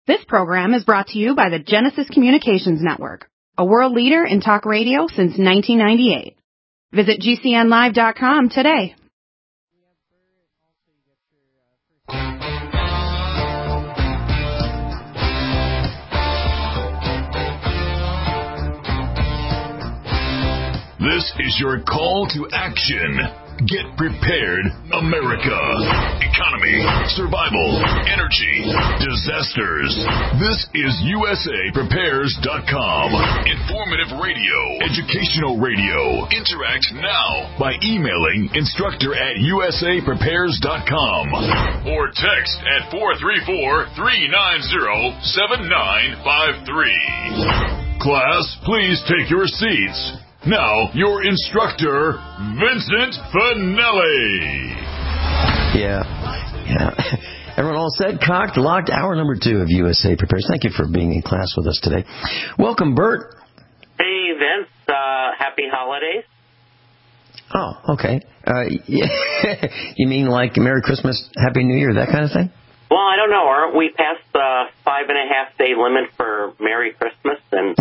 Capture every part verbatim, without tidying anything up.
This program is brought to you by the Genesis Communications Network, a world leader in talk radio since nineteen ninety-eight. Visit G C N live dot com today. This is your call to action. Get prepared, America. Economy, survival, energy, disasters. This is U S A Prepares dot com. Informative radio, educational radio. Interact now by emailing instructor at U S A Prepares dot com or text at four three four, three nine zero, seven nine five three. Class, please take your seats. Now, your instructor, Vincent Finelli. Yeah, yeah. Everyone all set, cocked, locked, hour number two of U S A Prepares. Thank you for being in class with us today. Welcome, Bert. Hey, Vince. Uh, happy holidays. Oh, okay. Uh, yeah. You mean like Merry Christmas, Happy New Year, that kind of thing? Well, I don't know. Aren't we past the five and a half day limit for Merry Christmas? And...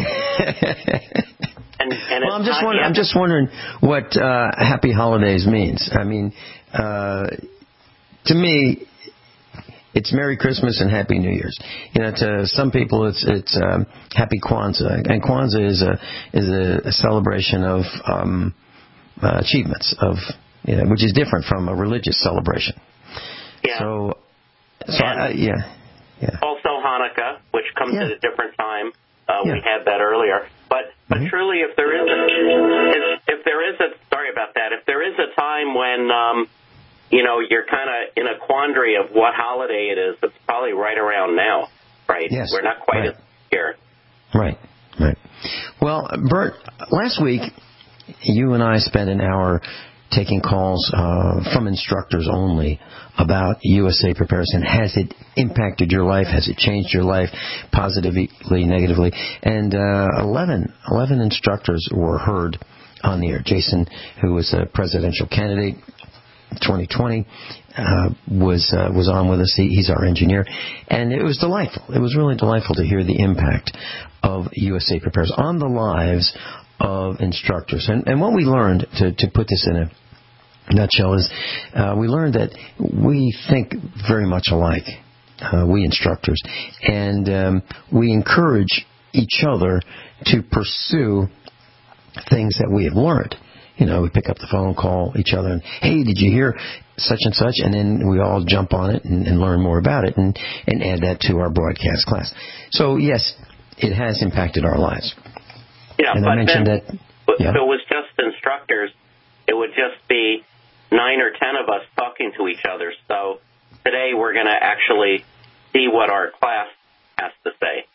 And, and well, I'm just wondering. I'm just wondering what uh, Happy Holidays means. I mean, uh, to me, it's Merry Christmas and Happy New Year's. You know, to some people, it's it's um, Happy Kwanzaa, and Kwanzaa is a is a, a celebration of um, uh, achievements of, you know, which is different from a religious celebration. Yeah. So, so I, yeah, yeah. Also Hanukkah, which comes yeah. at a different time. Uh, yeah. We had that earlier. But but mm-hmm. truly, if there is a, if, if there is a sorry about that, if there is a time when um, you know you're kind of in a quandary of what holiday it is, it's probably right around now, right? Yes. We're not quite right. as scared. Right, right. Well, Bert, last week you and I spent an hour taking calls uh, from instructors only about U S A Prepares. Has it impacted your life? Has it changed your life positively, negatively? And uh, eleven, eleven instructors were heard on the air. Jason, who was a presidential candidate twenty twenty, uh, was uh, was on with us. He, he's our engineer. And it was delightful. It was really delightful to hear the impact of U S A Prepares on the lives of instructors. And, and what we learned, to, to put this in a nutshell, is uh, we learned that we think very much alike, uh, we instructors, and um, we encourage each other to pursue things that we have learned. You know, we pick up the phone, call each other, and, hey, did you hear such and such? And then we all jump on it and, and learn more about it and, and add that to our broadcast class. So, yes, it has impacted our lives. Yeah, and but I mentioned then, that, yeah. yeah. if it was just instructors, it would just be nine or ten of us talking to each other. So today we're going to actually see what our class has to say.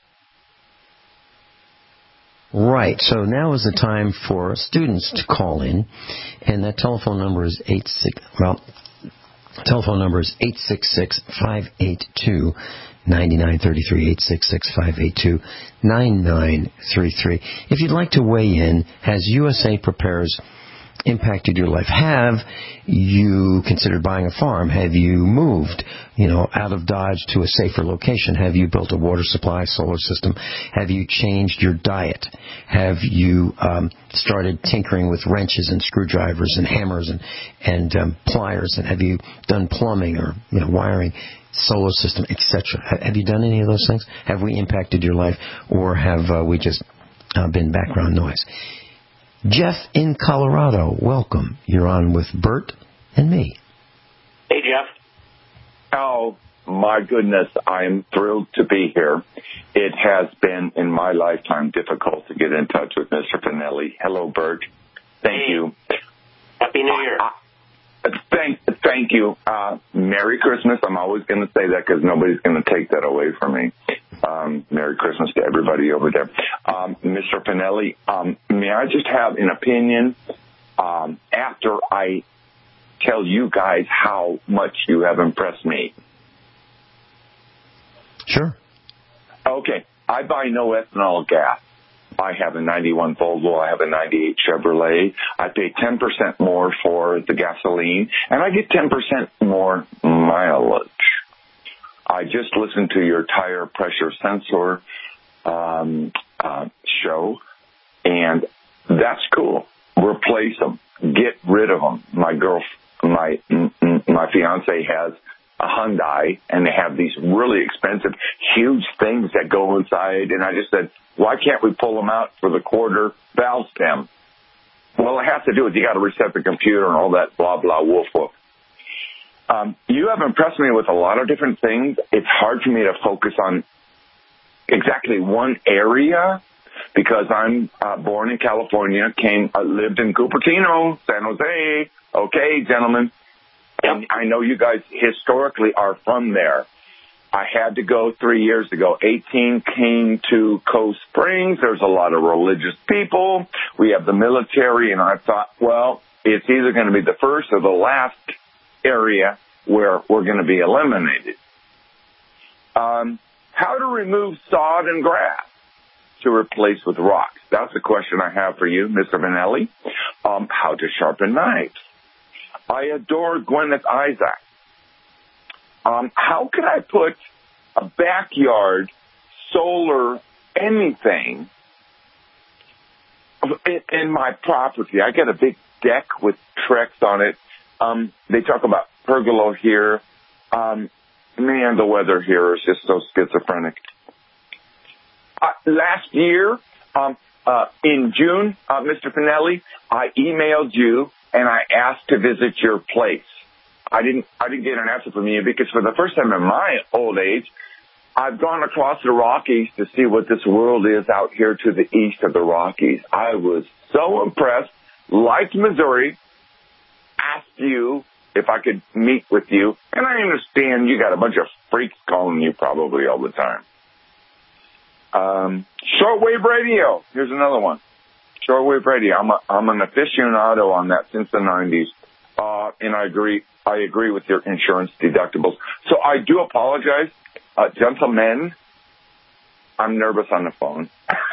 Right. So now is the time for students to call in, and that telephone number is eight six. Well, telephone number is eight six six, five eight two, nine nine three three. eight six six, five eight two, nine nine three three. If you'd like to weigh in, has U S A Prepares impacted your life? Have you considered buying a farm? Have you moved, you know, out of Dodge to a safer location? Have you built a water supply, solar system? Have you changed your diet? Have you um, started tinkering with wrenches and screwdrivers and hammers and and um, pliers? And have you done plumbing or, you know, wiring, solar system, et cetera? Have you done any of those things? Have we impacted your life, or have uh, we just uh, been background noise? Jeff in Colorado, welcome. You're on with Bert and me. Hey, Jeff. Oh, my goodness, I'm thrilled to be here. It has been, in my lifetime, difficult to get in touch with Mister Finelli. Hello, Bert. Thank hey. you. Happy New Year. Uh, uh, thank, thank you. Uh, Merry Christmas. I'm always going to say that because nobody's going to take that away from me. Um, Merry Christmas to everybody over there. Um, Mister Finelli, um, may I just have an opinion um, after I tell you guys how much you have impressed me? Sure. Okay. I buy no ethanol gas. I have a ninety-one Volvo. I have a ninety-eight Chevrolet. I pay ten percent more for the gasoline, and I get ten percent more mileage. I just listened to your tire pressure sensor um, uh, show, and that's cool. Replace them. Get rid of them. My girl, my my fiance has a Hyundai, and they have these really expensive, huge things that go inside. And I just said, why can't we pull them out for the quarter valve stem? Well, it has to do with you got to reset the computer and all that blah, blah, woof, woof. Um, you have impressed me with a lot of different things. It's hard for me to focus on exactly one area because I'm uh, born in California, came, uh, lived in Cupertino, San Jose. Okay, gentlemen. And I know you guys historically are from there. I had to go three years ago. eighteen came to Coast Springs. There's a lot of religious people. We have the military, and I thought, well, it's either going to be the first or the last area where we're going to be eliminated. Um, how to remove sod and grass to replace with rocks? That's a question I have for you, Mister Vanelli. Um, how to sharpen knives? I adore Gwyneth Isaac. Um, how could I put a backyard solar anything in, in my property? I got a big deck with Trex on it. Um, they talk about pergola here. Um, man, the weather here is just so schizophrenic. Uh, last year, um, uh, in June, uh, Mister Finelli, I emailed you and I asked to visit your place. I didn't, I didn't get an answer from you because for the first time in my old age, I've gone across the Rockies to see what this world is out here to the east of the Rockies. I was so impressed, liked Missouri, asked you if I could meet with you, and I understand you got a bunch of freaks calling you probably all the time. Um, shortwave radio. Here's another one. Shortwave radio. I'm a, I'm an aficionado on that since the nineties. Uh, and I agree, I agree with your insurance deductibles. So I do apologize. Uh, gentlemen, I'm nervous on the phone.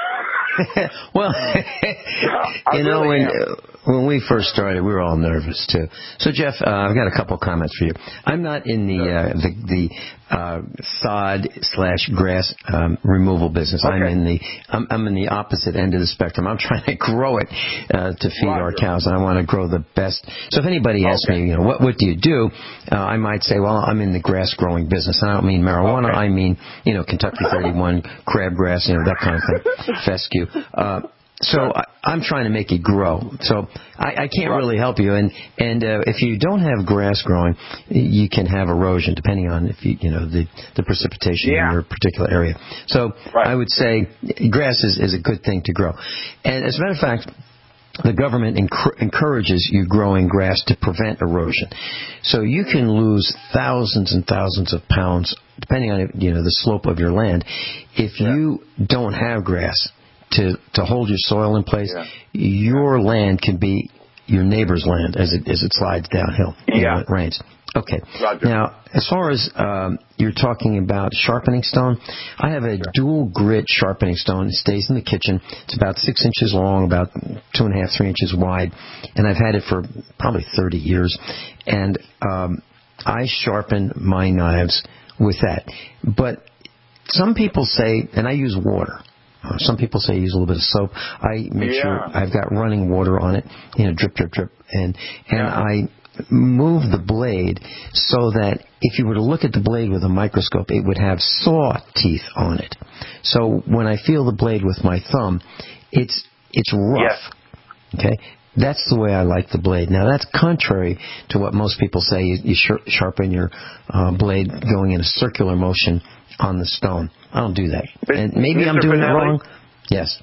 Well, yeah, you know, really when uh, when we first started, we were all nervous too. So, Jeff, uh, I've got a couple comments for you. I'm not in the uh, the, the uh, sod slash grass um, removal business. Okay. I'm in the I'm, I'm in the opposite end of the spectrum. I'm trying to grow it uh, to feed Roger. our cows, and I want to grow the best. So, if anybody asks Okay. me, you know, what what do you do? Uh, I might say, well, I'm in the grass growing business. And I don't mean marijuana. Okay. I mean, you know, Kentucky thirty-one, crabgrass, you know, that kind of thing, fescue. Uh, so I, I'm trying to make it grow. So I, I can't really help you. And and uh, if you don't have grass growing, you can have erosion, depending on if you you know the the precipitation Yeah. in your particular area. So Right. I would say grass is, is a good thing to grow. And as a matter of fact, the government enc- encourages you growing grass to prevent erosion. So you can lose thousands and thousands of pounds, depending on you know the slope of your land, if Yeah. you don't have grass to to hold your soil in place. Yeah. Your land can be your neighbor's land as it as it slides downhill you Yeah. know, it rains. Okay. Roger. Now, as far as um, you're talking about sharpening stone, I have a Sure. dual grit sharpening stone. It stays in the kitchen. It's about six inches long, about two and a half, three inches wide, and I've had it for probably thirty years. And um, I sharpen my knives with that. But some people say, and I use water. Uh, some people say use a little bit of soap. I make Yeah. sure I've got running water on it, you know, drip, drip, drip, and and Yeah. I move the blade so that if you were to look at the blade with a microscope, it would have saw teeth on it. So when I feel the blade with my thumb, it's it's rough. Yes. Okay, that's the way I like the blade. Now that's contrary to what most people say. You, you sh- sharpen your uh, blade going in a circular motion on the stone. I don't do that, But and maybe I'm Mister doing it Finelli? wrong. Yes.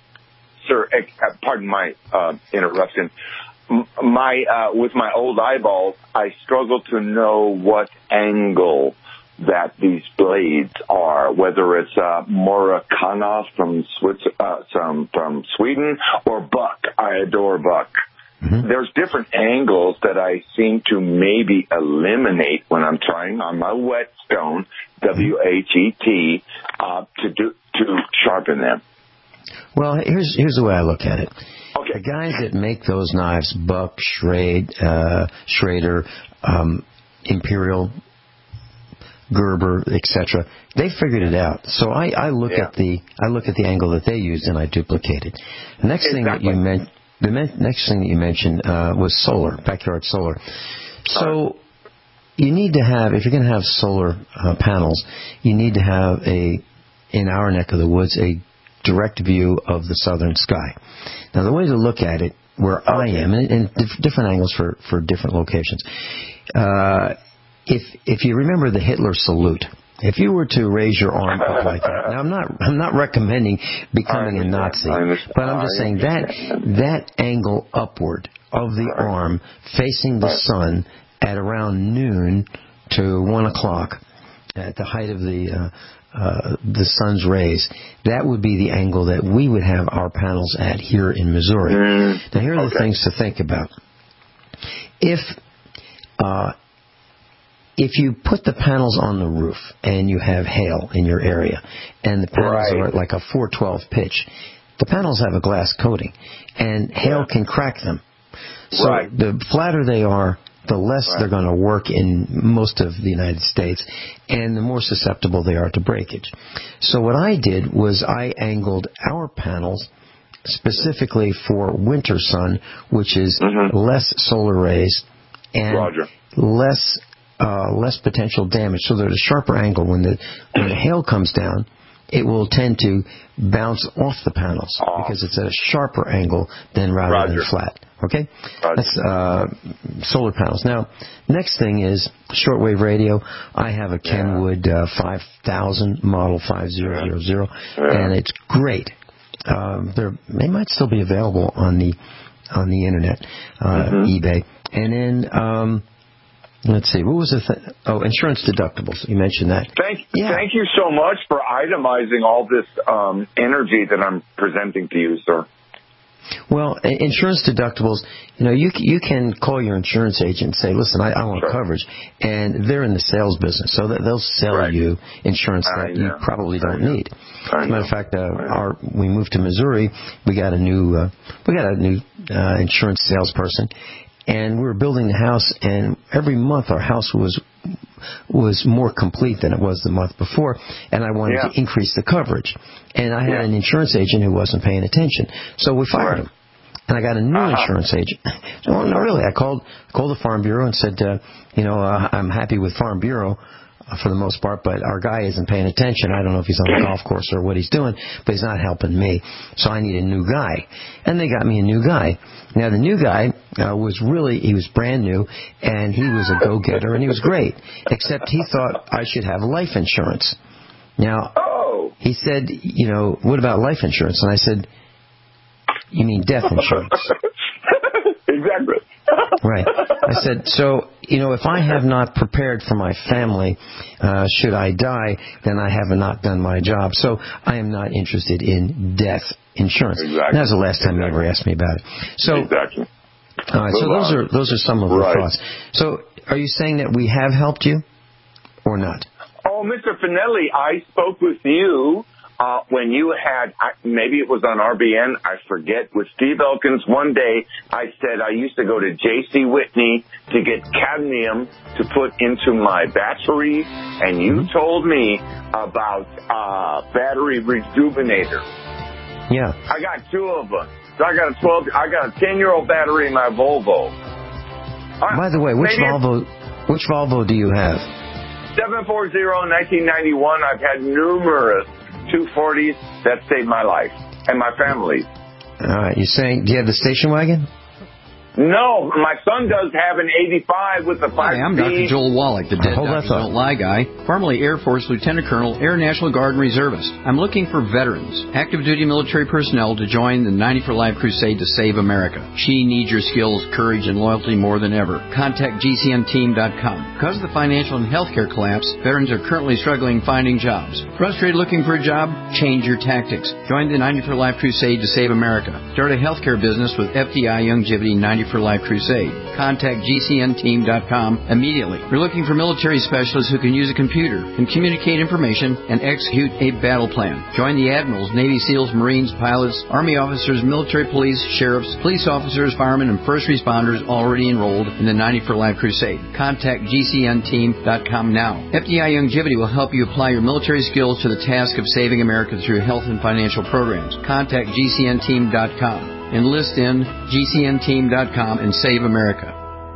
Sir, uh, pardon my uh, interruption. M- My uh, with my old eyeballs, I struggle to know what angle that these blades are, whether it's uh, Murakana from Swiss, uh, from from Sweden or Buck. I adore Buck. Mm-hmm. There's different angles that I seem to maybe eliminate when I'm trying on my whetstone, W H E T, uh, to do to sharpen them. Well, here's here's the way I look at it. Okay. The guys that make those knives, Buck, Schrade, uh, Schrader, um, Imperial, Gerber, et cetera. They figured it out. So I, I look Yeah. at the I look at the angle that they used and I duplicate it. The next Exactly. thing that you meant, the men- next thing that you mentioned uh, was solar, backyard solar. So you need to have, if you're going to have solar uh, panels, you need to have a, in our neck of the woods, a direct view of the southern sky. Now the way to look at it, where I am, and, and dif- different angles for, for different locations. Uh, if if you remember the Hitler salute, if you were to raise your arm up like that, now I'm not I'm not recommending becoming a Nazi, but I'm just saying that that angle upward of the arm facing the sun at around noon to one o'clock, at the height of the uh, uh, the sun's rays, that would be the angle that we would have our panels at here in Missouri. Mm, now, here are okay. the things to think about. If uh, if you put the panels on the roof and you have hail in your area, and the panels Right. are at like a four twelve pitch, the panels have a glass coating, and hail Yeah. can crack them. So Right. the flatter they are, the less Right. they're going to work in most of the United States, and the more susceptible they are to breakage. So what I did was I angled our panels specifically for winter sun, which is Mhm. less solar rays and Roger. less uh, less potential damage. So there's a sharper angle when the when the hail comes down. It will tend to bounce off the panels Oh. because it's at a sharper angle than rather Roger. than flat. Okay, Roger. that's uh, solar panels. Now, next thing is shortwave radio. I have a Kenwood uh, five thousand model five thousand, Yeah. and it's great. Um, they're, they might still be available on the on the internet, uh, Mhm. eBay, and then. Um, Let's see. What was the th- oh insurance deductibles? You mentioned that. Thank, Yeah. thank you so much for itemizing all this um, energy that I'm presenting to you, sir. Well, i- insurance deductibles. You know, you c- you can call your insurance agent and say, "Listen, I, I want Sure. coverage," and they're in the sales business, so that they'll sell Right. you insurance I that you know. probably I don't know. need. I As a matter know. of fact, uh, I know. our we moved to Missouri. We got a new uh, we got a new uh, insurance salesperson. And we were building the house, and every month our house was was more complete than it was the month before, and I wanted Yeah. to increase the coverage. And I had Yeah. an insurance agent who wasn't paying attention, so we fired Right. him. And I got a new Uh-huh. insurance agent. No, no, really. I called called the Farm Bureau and said, uh, you know, uh, I'm happy with Farm Bureau uh, for the most part, but our guy isn't paying attention. I don't know if he's on the golf course or what he's doing, but he's not helping me. So I need a new guy. And they got me a new guy. Now, the new guy uh, was really, he was brand new, and he was a go-getter, and he was great, except he thought I should have life insurance. Now, Oh. he said, you know, what about life insurance? And I said, you mean death insurance? Exactly. Right. I said, so, you know, if I have not prepared for my family, uh, should I die, then I have not done my job. So I am not interested in death insurance. Exactly. And that was the last time Exactly. you ever asked me about it. So, Exactly. all right, so Move those on. are those are some of the Right. thoughts. So are you saying that we have helped you or not? Oh, Mister Finelli, I spoke with you uh, when you had, I, maybe it was on R B N, I forget, with Steve Elkins. One day I said I used to go to J C Whitney to get cadmium to put into my battery, and you told me about uh, battery rejuvenator. Yeah. I got two of them. So I got a twelve, I got a ten-year-old battery in my Volvo. By the way, which Maybe Volvo which Volvo do you have? seven forty, nineteen ninety-one. I've had numerous two forties that saved my life and my family's. All right, you're saying, do you have the station wagon? No, my son does have an eighty-five with the five Hi, I'm Doctor Joel Wallach, the Dead Hold that Doctors thought. Don't Lie guy, formerly Air Force Lieutenant Colonel, Air National Guard reservist. I'm looking for veterans, active duty military personnel to join the ninety for Life crusade to save America. She needs your skills, courage, and loyalty more than ever. Contact G C N team dot com. Because of the financial and healthcare collapse, veterans are currently struggling finding jobs. Frustrated looking for a job? Change your tactics. Join the ninety for Life crusade to save America. Start a healthcare business with F D I Youngevity ninety ninety for Life crusade. Contact G C N team dot com immediately. We're looking for military specialists who can use a computer, can communicate information, and execute a battle plan. Join the admirals, Navy SEALs, Marines, pilots, Army officers, military police, sheriffs, police officers, firemen, and first responders already enrolled in the ninety for Life crusade. Contact G C N team dot com now. F D I Longevity will help you apply your military skills to the task of saving America through health and financial programs. Contact G C N team dot com. Enlist in G C N team dot com and save America.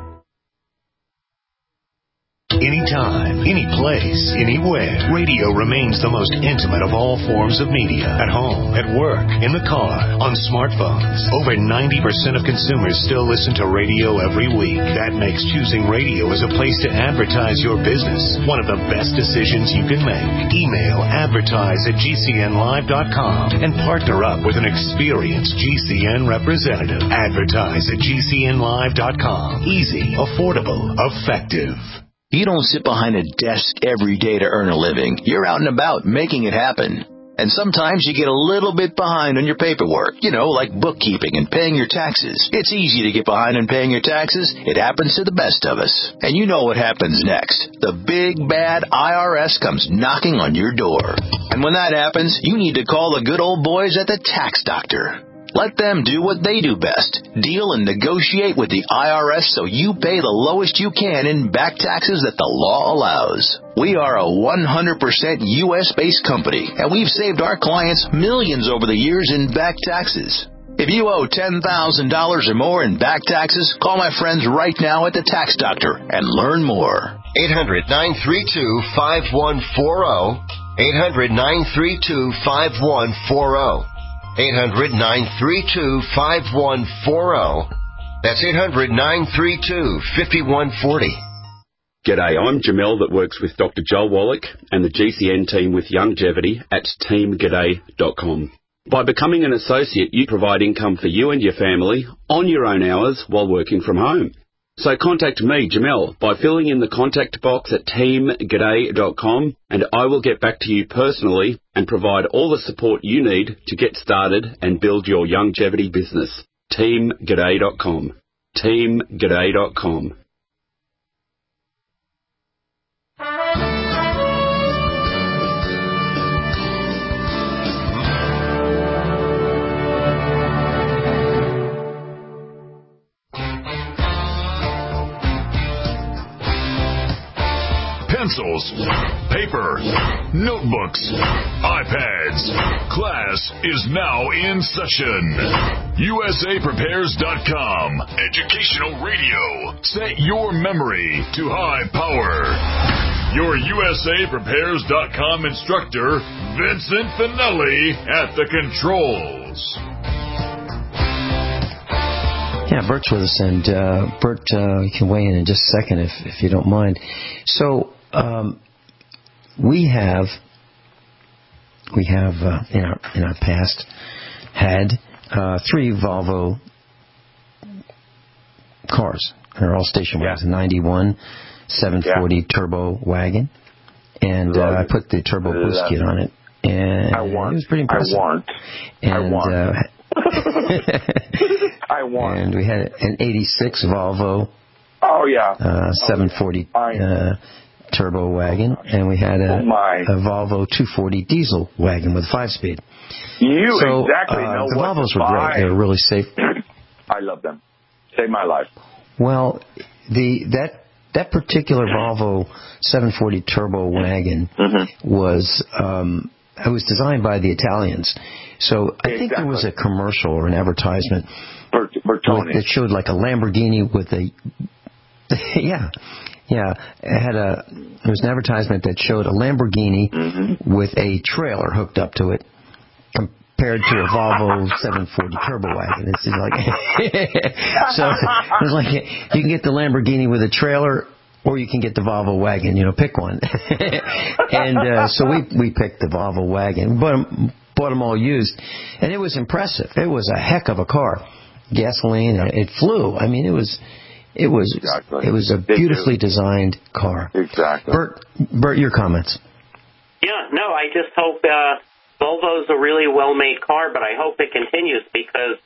Anytime, any place, anywhere, radio remains the most intimate of all forms of media. At home, at work, in the car, on smartphones. Over ninety percent of consumers still listen to radio every week. That makes choosing radio as a place to advertise your business one of the best decisions you can make. Email advertise at G C N live dot com and partner up with an experienced G C N representative. Advertise at G C N live dot com. Easy, affordable, effective. You don't sit behind a desk every day to earn a living. You're out and about making it happen. And sometimes you get a little bit behind on your paperwork, you know, like bookkeeping and paying your taxes. It's easy to get behind on paying your taxes. It happens to the best of us. And you know what happens next. The big, bad I R S comes knocking on your door. And when that happens, you need to call the good old boys at the Tax Doctor. Let them do what they do best. Deal and negotiate with the I R S so you pay the lowest you can in back taxes that the law allows. We are a one hundred percent U S-based company, and we've saved our clients millions over the years in back taxes. If you owe ten thousand dollars or more in back taxes, call my friends right now at the Tax Doctor and learn more. eight hundred, nine three two, five one four zero. eight hundred, nine three two, five one four zero. eight hundred, nine three two, five one four zero. That's eight hundred, nine three two, five one four zero. G'day, I'm Jamel that works with Doctor Joel Wallach and the G C N team with Longevity at team g'day dot com. By becoming an associate, you provide income for you and your family on your own hours while working from home. So contact me, Jamel, by filling in the contact box at team g'day dot com, and I will get back to you personally and provide all the support you need to get started and build your longevity business. team g'day dot com. team g'day dot com. Pencils, paper, notebooks, iPads. Class is now in session. U S A Prepares dot com. Educational radio. Set your memory to high power. Your U S A Prepares dot com instructor, Vincent Finelli, at the controls. Yeah, Bert's with us, and uh, Bert, uh, you can weigh in in just a second if, if you don't mind. So, um, we have, we have uh, in our in our past had uh, three Volvo cars. They're all station wagons. Yeah. A ninety-one seven forty yeah. turbo wagon, and uh, I put the turbo boost kit on it, and I want. it was pretty impressive. I want. And, I want. Uh, I want. And we had an eighty-six Volvo. Oh yeah. Uh, seven forty oh, yeah. uh, turbo wagon, and we had a, oh a Volvo two forty diesel wagon with five-speed. You so, exactly uh, know the what Volvos to were buy. great. They were really safe. I love them. Saved my life. Well, the that that particular Volvo seven forty turbo wagon mm-hmm. was um, it was designed by the Italians. So I exactly. think there was a commercial or an advertisement Bert, Bertoni. that showed like a Lamborghini with a yeah. Yeah, it had a. There was an advertisement that showed a Lamborghini mm-hmm. with a trailer hooked up to it, compared to a Volvo seven forty turbo wagon. It's like so. It was like you can get the Lamborghini with a trailer, or you can get the Volvo wagon. You know, pick one. And uh, so we we picked the Volvo wagon, bought them, bought them all used, and it was impressive. It was a heck of a car, gasoline. And it flew. I mean, it was. It was exactly. it was a beautifully designed car. Exactly. Bert, Bert, your comments. Yeah, no, I just hope uh, Volvo's a really well-made car, but I hope it continues because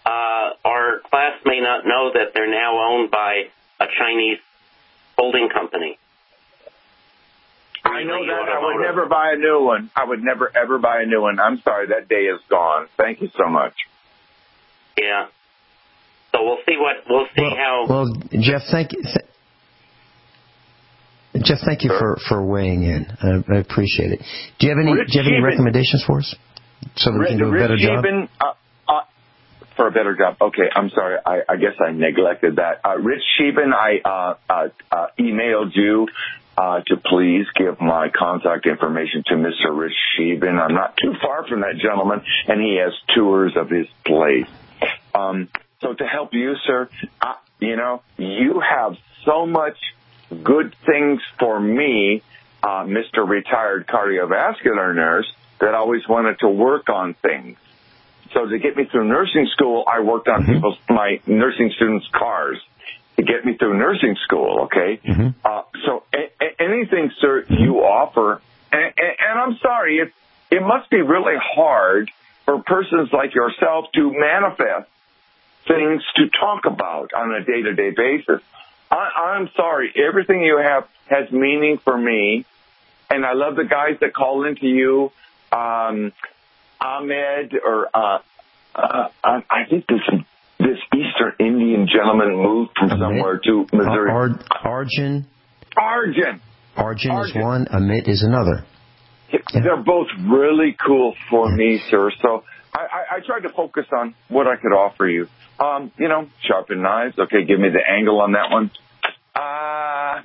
uh, our class may not know that they're now owned by a Chinese holding company. I know that. I would never buy a new one. I would never, ever buy a new one. I'm sorry. That day is gone. Thank you so much. Yeah. So we'll see what, we'll see well, how. Well, Jeff, thank you. Th- Jeff, thank you sure. for, for weighing in. Uh, I appreciate it. Do you have any, Rich do you have any Sheehan. recommendations for us? So that we can do a Rich better Sheehan, job? Uh, uh, for a better job. Okay, I'm sorry. I, I guess I neglected that. Uh, Rich Sheehan, I uh, uh, uh, emailed you uh, to please give my contact information to Mister Rich Sheehan. I'm not too far from that gentleman, and he has tours of his place. Um, so to help you, sir, uh, you know, you have so much good things for me, uh, Mister Retired Cardiovascular Nurse, that I always wanted to work on things. So to get me through nursing school, I worked on mm-hmm. people's, my nursing students' cars to get me through nursing school, okay? Mm-hmm. Uh, so a- a- anything, sir, you offer, and, and, and I'm sorry, it, it must be really hard for persons like yourself to manifest things to talk about on a day-to-day basis. I, I'm sorry, everything you have has meaning for me, and I love the guys that call into you. Um, Ahmed, or uh, uh, I think this this Eastern Indian gentleman moved from Amit? somewhere to Missouri. Ar- Arjun. Arjun. Arjun. Arjun is one. Amit is another. Yeah. They're both really cool for yeah. me, sir. So I, I, I tried to focus on what I could offer you. Um, you know, sharpen knives. Okay, give me the angle on that one. Uh,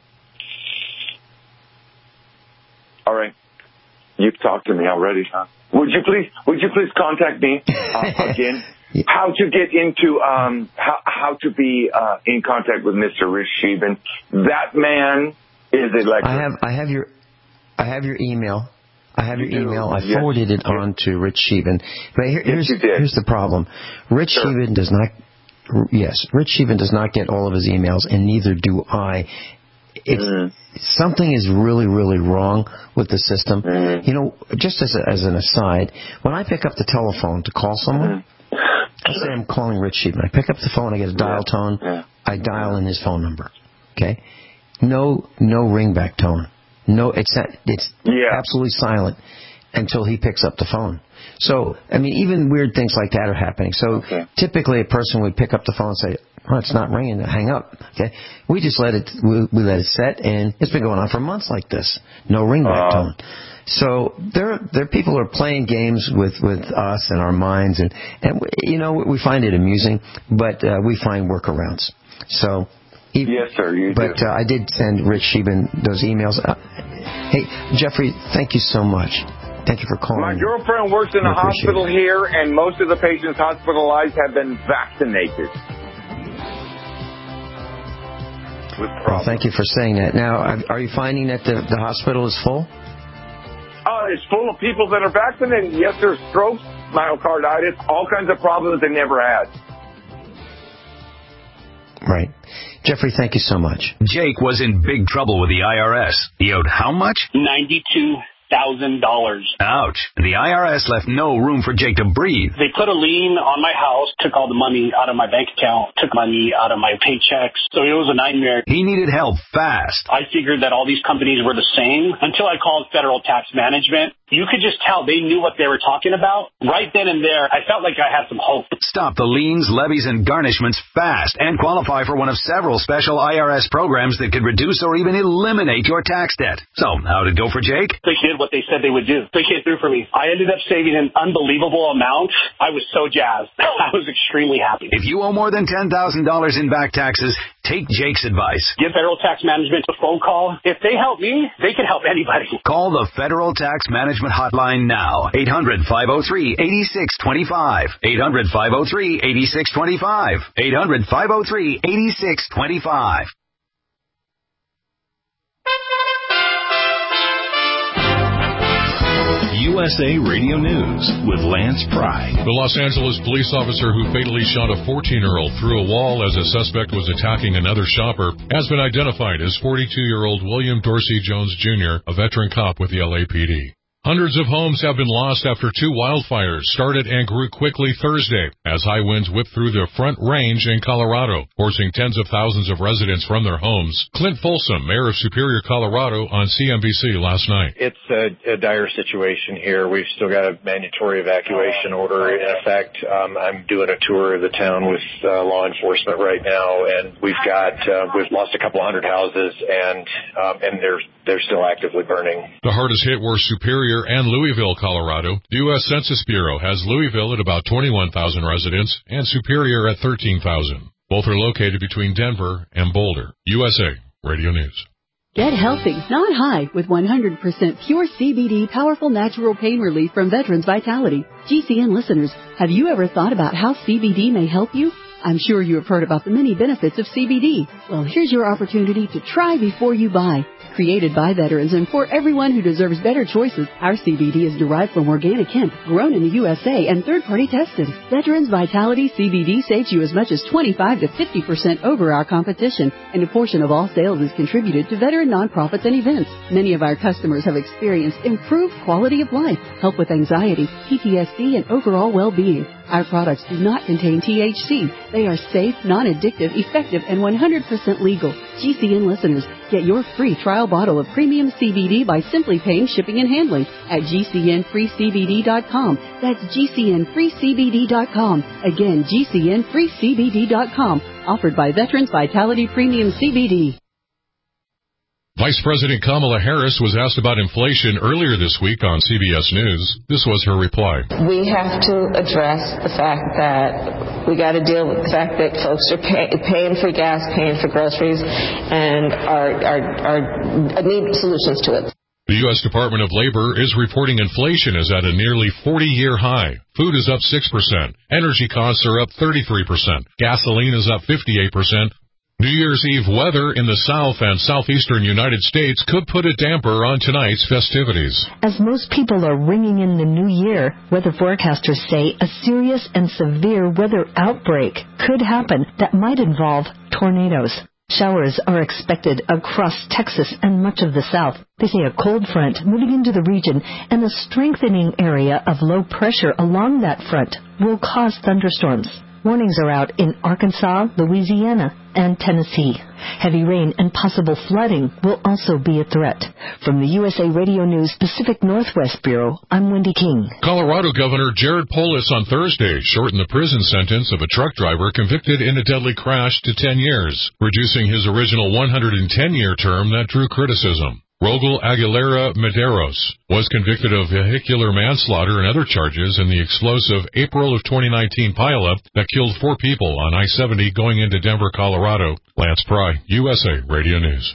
all right. You've talked to me already, huh? Would you please, would you please contact me uh, again? Yeah. How to get into, um, how, how to be uh, in contact with Mister Rich Sheehan? That man is electric. I have, I have your, I have your email. I have you your do. email. I yes. forwarded it on to Rich Sheehan. But here, yes, here's, here's the problem. Rich sure. Sheehan does not. Yes, Rich Sheehan does not get all of his emails, and neither do I. It's, mm. Something is really, really wrong with the system. Mm. You know, just as, a, as an aside, when I pick up the telephone to call someone, mm. let's say I'm calling Rich Sheehan. I pick up the phone, I get a dial yeah. tone, yeah. I dial in his phone number. Okay? No, no ringback tone. No, it's not, it's yeah. absolutely silent until he picks up the phone. So, I mean, even weird things like that are happening. So, okay. typically a person would pick up the phone and say, "Oh, it's not ringing," hang up. Okay, we just let it we, we let it set, and it's been going on for months like this. No ringback uh, tone. So there there people are playing games with, with us and our minds, and and we, you know we find it amusing, but uh, we find workarounds. So. Even, yes, sir. You but do. Uh, I did send Rich Sheehan those emails. Uh, hey, Jeffrey, thank you so much. Thank you for calling. My girlfriend works in a hospital it. here, and most of the patients hospitalized have been vaccinated. Well, thank you for saying that. Now, are you finding that the, the hospital is full? Uh, it's full of people that are vaccinated. Yes, there's strokes, myocarditis, all kinds of problems they never had. Right. Jeffrey, thank you so much. Jake was in big trouble with the I R S. He owed how much? ninety-two thousand dollars. Ouch. The I R S left no room for Jake to breathe. They put a lien on my house, took all the money out of my bank account, took money out of my paychecks. So it was a nightmare. He needed help fast. I figured that all these companies were the same until I called Federal Tax Management. You could just tell they knew what they were talking about. Right then and there, I felt like I had some hope. Stop the liens, levies, and garnishments fast and qualify for one of several special I R S programs that could reduce or even eliminate your tax debt. So, how'd it go for Jake? They did what they said they would do. They came through for me. I ended up saving an unbelievable amount. I was so jazzed. I was extremely happy. If you owe more than ten thousand dollars in back taxes, take Jake's advice. Give Federal Tax Management a phone call. If they help me, they can help anybody. Call the Federal Tax Management hotline now. eight hundred, five oh three, eight six two five. eight hundred, five oh three, eight six two five. eight hundred, five oh three, eight six two five. U S A Radio News with Lance Pry. The Los Angeles police officer who fatally shot a fourteen-year-old through a wall as a suspect was attacking another shopper has been identified as forty-two-year-old William Dorsey Jones Junior, a veteran cop with the L A P D. Hundreds of homes have been lost after two wildfires started and grew quickly Thursday as high winds whipped through the Front Range in Colorado, forcing tens of thousands of residents from their homes. Clint Folsom, mayor of Superior, Colorado, on C N B C last night. It's a, a dire situation here. We've still got a mandatory evacuation order in effect. Um, I'm doing a tour of the town with uh, law enforcement right now, and we've got uh, we've lost a couple hundred houses, and um, and they're they're still actively burning. The hardest hit were Superior and Louisville, Colorado. The U S Census Bureau has Louisville at about twenty-one thousand residents and Superior at thirteen thousand. Both are located between Denver and Boulder. U S A Radio News. Get healthy, not high, with one hundred percent pure C B D powerful natural pain relief from Veterans Vitality. G C N listeners, have you ever thought about how C B D may help you? I'm sure you have heard about the many benefits of C B D. Well, here's your opportunity to try before you buy. Created by veterans and for everyone who deserves better choices, our C B D is derived from organic hemp, grown in the U S A and third-party tested. Veterans Vitality C B D saves you as much as twenty-five to fifty percent over our competition, and a portion of all sales is contributed to veteran nonprofits and events. Many of our customers have experienced improved quality of life, help with anxiety, P T S D, and overall well-being. Our products do not contain T H C. They are safe, non-addictive, effective, and one hundred percent legal. G C N listeners, get your free trial bottle of premium C B D by simply paying shipping and handling at G C N free C B D dot com. That's G C N free C B D dot com. Again, G C N free C B D dot com. Offered by Veterans Vitality Premium C B D. Vice President Kamala Harris was asked about inflation earlier this week on C B S News. This was her reply. We have to address the fact that we got to deal with the fact that folks are pay, paying for gas, paying for groceries, and are, are, are need solutions to it. The U S Department of Labor is reporting inflation is at a nearly forty-year high. Food is up six percent. Energy costs are up thirty-three percent. Gasoline is up fifty-eight percent. New Year's Eve weather in the South and southeastern United States could put a damper on tonight's festivities. As most people are ringing in the new year, weather forecasters say a serious and severe weather outbreak could happen that might involve tornadoes. Showers are expected across Texas and much of the South. They say a cold front moving into the region and a strengthening area of low pressure along that front will cause thunderstorms. Warnings are out in Arkansas, Louisiana, and Tennessee. Heavy rain and possible flooding will also be a threat. From the U S A Radio News Pacific Northwest Bureau, I'm Wendy King. Colorado Governor Jared Polis on Thursday shortened the prison sentence of a truck driver convicted in a deadly crash to ten years, reducing his original one hundred ten year term that drew criticism. Rogel Aguilera Medeiros was convicted of vehicular manslaughter and other charges in the explosive April of twenty nineteen pileup that killed four people on I seventy going into Denver, Colorado. Lance Pry, U S A Radio News.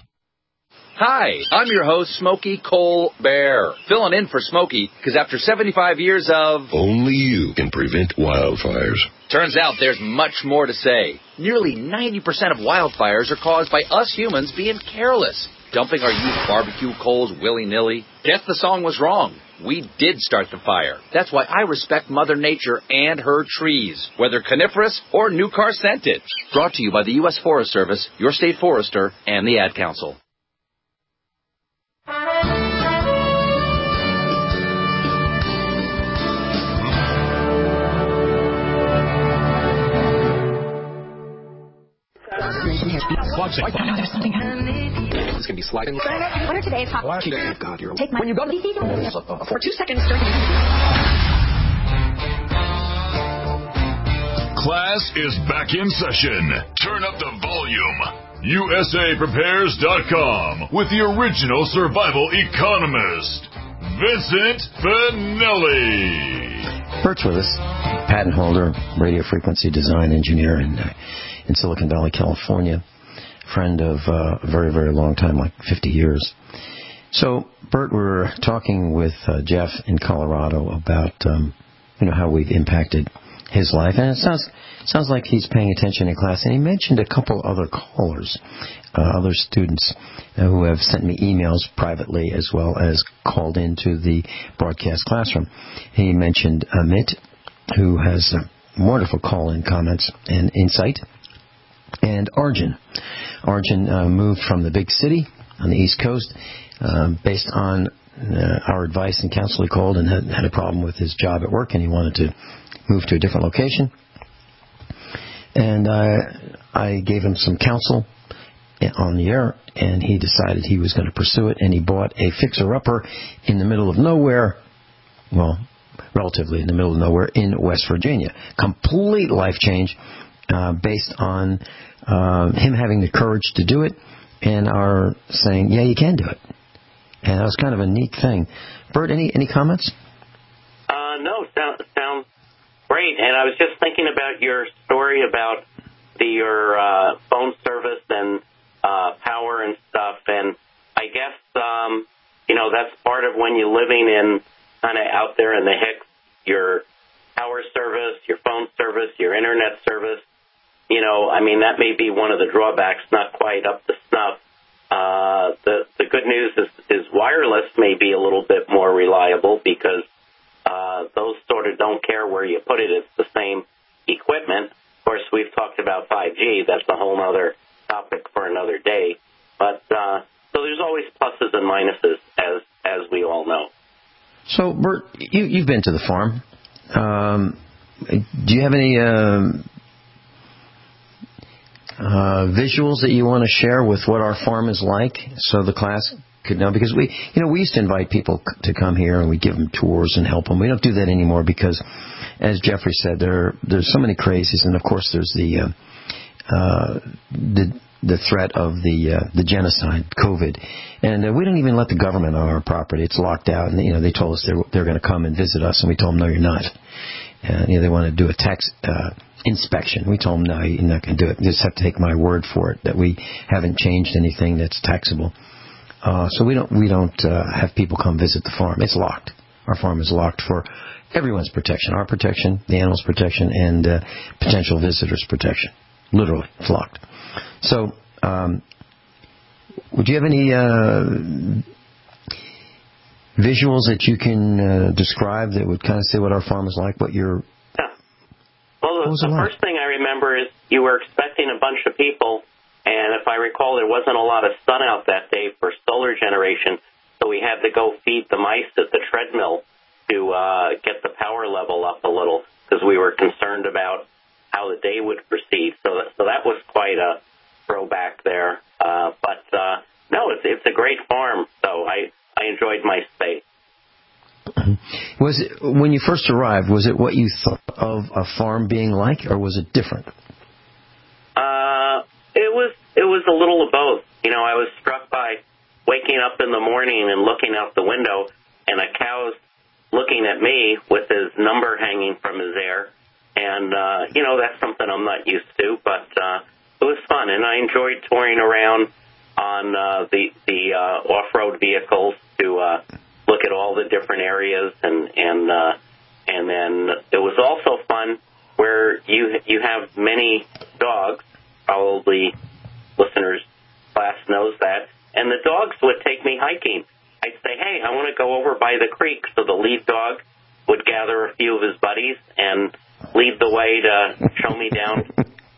Hi, I'm your host, Smokey Colbert, filling in for Smokey because after seventy-five years of... Only you can prevent wildfires. Turns out there's much more to say. Nearly ninety percent of wildfires are caused by us humans being careless, dumping our used barbecue coals willy-nilly. Guess the song was wrong. We did start the fire. That's why I respect Mother Nature and her trees, whether coniferous or new car scented. Brought to you by the U S Forest Service, your state forester, and the Ad Council. There's something happening. It's going to be sliding. What are today's hot Last day of God, you're Take my... When you go to... For two seconds during... Class is back in session. Turn up the volume. U S A Prepares dot com with the original survival economist, Vincent Finelli. Bert's with us, patent holder, radio frequency design engineer in, uh, in Silicon Valley, California. Friend of uh, a very, very long time, like fifty years. So, Bert, we're talking with uh, Jeff in Colorado about, um, you know, how we've impacted his life. And it sounds sounds like he's paying attention in class. And he mentioned a couple other callers, uh, other students uh, who have sent me emails privately as well as called into the broadcast classroom. He mentioned Amit, who has uh, wonderful call-in comments and insight, and Arjun. Arjun uh, moved from the big city on the East Coast uh, based on uh, our advice and counsel. He called and had, had a problem with his job at work, and he wanted to move to a different location. And I, I gave him some counsel on the air, and he decided he was going to pursue it, and he bought a fixer-upper in the middle of nowhere, well, relatively in the middle of nowhere in West Virginia. Complete life change uh, based on uh, him having the courage to do it and our saying, yeah, you can do it. And that was kind of a neat thing. Bert, any, any comments? Uh, no, sounds, sounds great. And I was just thinking about your story about the, your uh, phone service and uh, power and stuff. And I guess, um, you know, that's part of when you're living in kind of out there in the Hicks, your power service, your phone service, your internet service. You know, I mean, that may be one of the drawbacks, not quite up to snuff. Uh, the, the good news is, is wireless may be a little bit more reliable because uh, those sort of don't care where you put it. It's the same equipment. Of course, we've talked about five G. That's a whole other topic for another day. But uh, so there's always pluses and minuses, as as we all know. So, Bert, you, you've been to the farm. Um, do you have any uh, uh, visuals that you want to share with what our farm is like, so the class could know? Because we, you know, we used to invite people to come here and we give them tours and help them. We don't do that anymore because, as Jeffrey said, there there's so many crazies, and of course there's the uh, uh, the the threat of the uh, the genocide, COVID, and uh, we don't even let the government on our property. It's locked out, and you know they told us they're they're going to come and visit us, and we told them no, you're not. And you know they want to do a tax uh, inspection. We told them no, you're not going to do it. You just have to take my word for it that we haven't changed anything that's taxable. Uh, so we don't we don't uh, have people come visit the farm. It's locked. Our farm is locked for everyone's protection, our protection, the animals' protection, and uh, potential visitors' protection. Literally, it's locked. So, um, would you have any uh, visuals that you can uh, describe that would kind of say what our farm is like, what your... Yeah. Well, the, the like? first thing I remember is you were expecting a bunch of people, and if I recall, there wasn't a lot of sun out that day for solar generation, so we had to go feed the mice at the treadmill to uh, get the power level up a little, because we were concerned about how the day would proceed. So that, so that was quite a throwback there. Uh, but, uh, no, it's, it's a great farm, so I, I enjoyed my stay. Was it, when you first arrived, was it what you thought of a farm being like, or was it different? Uh, it was, it was a little of both. You know, I was struck by waking up in the morning and looking out the window, and a cow's looking at me with his number hanging from his ear. And, uh, you know, that's something I'm not used to, but uh, it was fun. And I enjoyed touring around on uh, the, the uh, off-road vehicles to uh, look at all the different areas. And and uh, and then it was also fun where you you have many dogs, probably listeners' class knows that, and the dogs would take me hiking. I'd say, hey, I want to go over by the creek. So the lead dog would gather a few of his buddies and lead the way to show me down.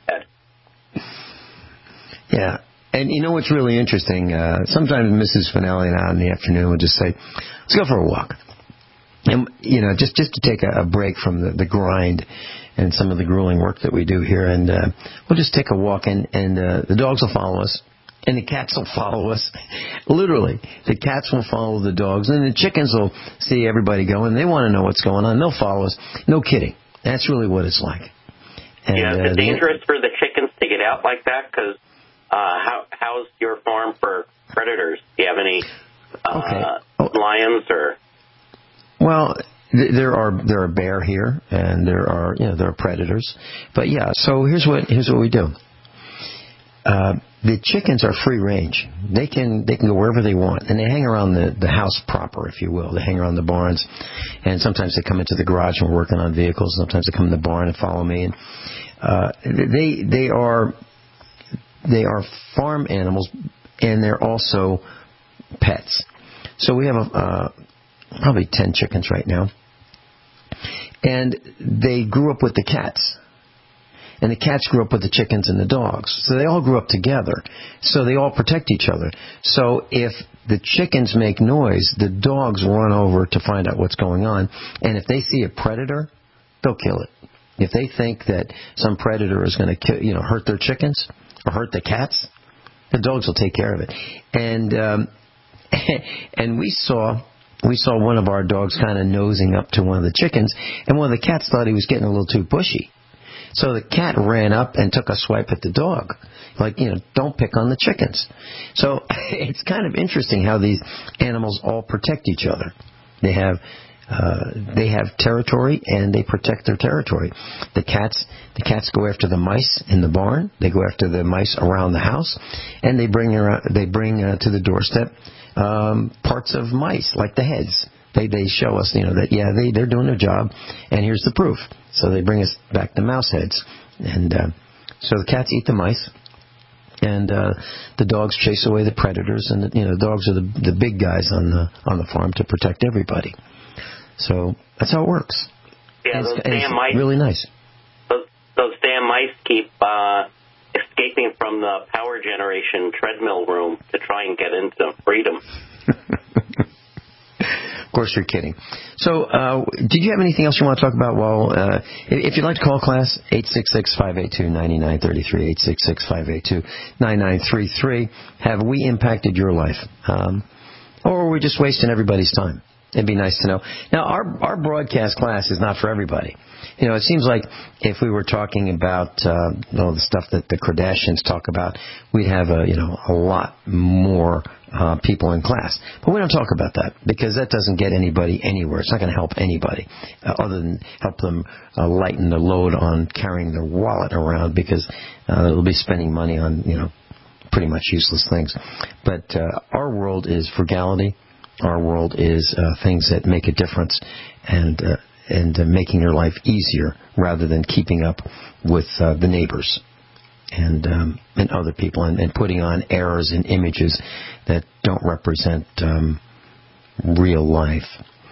Yeah. And you know what's really interesting? Uh, sometimes Missus Finelli and I in the afternoon would just say, let's go for a walk. And, you know, just, just to take a, a break from the, the grind and some of the grueling work that we do here. And uh, we'll just take a walk, and, and uh, the dogs will follow us. And the cats will follow us. Literally, the cats will follow the dogs. And the chickens will see everybody going. They want to know what's going on. They'll follow us. No kidding. That's really what it's like. And, yeah, is it uh, dangerous for the chickens to get out like that? Because uh, how, how's your farm for predators? Do you have any uh, okay. oh. lions or? Well, th- there are there are bear here, and there are you know there are predators. But yeah, so here's what here's what we do. Uh, the chickens are free range. They can they can go wherever they want, and they hang around the, the house proper, if you will. They hang around the barns, and sometimes they come into the garage when we're working on vehicles. Sometimes they come in the barn and follow me. And uh, they they are they are farm animals, and they're also pets. So we have a, uh, probably ten chickens right now, and they grew up with the cats. And the cats grew up with the chickens and the dogs. So they all grew up together. So they all protect each other. So if the chickens make noise, the dogs run over to find out what's going on. And if they see a predator, they'll kill it. If they think that some predator is going to kill, you know, hurt their chickens or hurt the cats, the dogs will take care of it. And um, and we saw we saw one of our dogs kind of nosing up to one of the chickens, and one of the cats thought he was getting a little too pushy. So the cat ran up and took a swipe at the dog. Like, you know, don't pick on the chickens. So it's kind of interesting how these animals all protect each other. They have uh, they have territory, and they protect their territory. The cats the cats go after the mice in the barn. They go after the mice around the house, and they bring around, they bring uh, to the doorstep um, parts of mice, like the heads. They they show us, you know, that, yeah, they, they're doing their job, and here's the proof. So they bring us back the mouse heads. And uh, so the cats eat the mice, and uh, the dogs chase away the predators, and, the, you know, the dogs are the, the big guys on the on the farm to protect everybody. So that's how it works. Yeah, and those it's, damn it's mice. really nice. Those, those damn mice keep uh, escaping from the power generation treadmill room to try and get into freedom. Of course, you're kidding. So, uh, did you have anything else you want to talk about? Well, uh, if you'd like to call class, eight six six, five eight two, nine nine three three, eight six six, five eight two, nine nine three three. Have we impacted your life? Um, or are we just wasting everybody's time? It'd be nice to know. Now, our our broadcast class is not for everybody. You know, it seems like if we were talking about uh, you know, the stuff that the Kardashians talk about, we'd have a you know a lot more uh, people in class. But we don't talk about that because that doesn't get anybody anywhere. It's not going to help anybody uh, other than help them uh, lighten the load on carrying their wallet around, because uh, they'll be spending money on you know pretty much useless things. But uh, our world is frugality. Our world is uh, things that make a difference, and uh, and uh, making your life easier rather than keeping up with uh, the neighbors and um, and other people, and, and putting on errors and images that don't represent um, real life.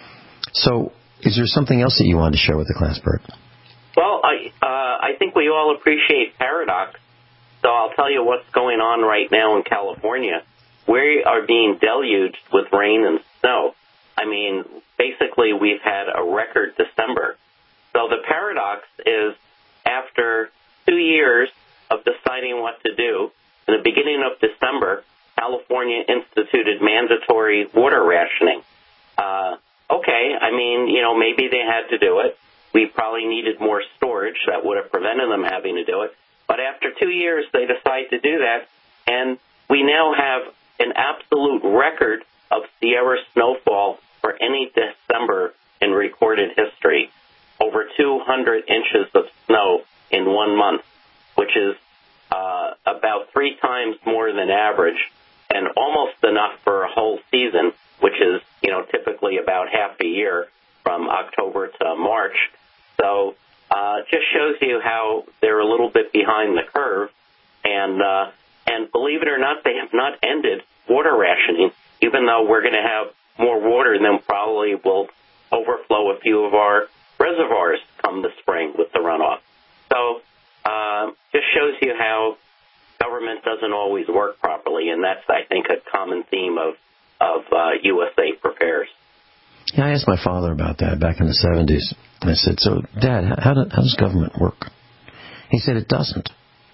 So, is there something else that you wanted to share with the class, Bert? Well, I uh, I think we all appreciate paradox, so I'll tell you what's going on right now in California. We are being deluged with rain and snow. I mean, basically, we've had a record December. So the paradox is, after two years of deciding what to do, in the beginning of December, California instituted mandatory water rationing. Uh, okay, I mean, you know, maybe they had to do it. We probably needed more storage that would have prevented them having to do it. But after two years, they decide to do that, and we now have an absolute record of Sierra snowfall for any December in recorded history. Over two hundred inches of snow in one month, which is uh, about three times more than average, and almost enough for a whole season, which is, you know, typically about half a year from October to March. So uh, just shows you how they're a little bit behind the curve. And uh, and believe it or not, they have not ended water rationing, even though we're going to have more water than probably will overflow a few of our reservoirs come the spring with the runoff. So uh, just shows you how government doesn't always work properly, and that's, I think, a common theme of, of uh, U S A Prepares. Yeah, I asked my father about that back in the seventies. I said, so, Dad, how, do, how does government work? He said, it doesn't.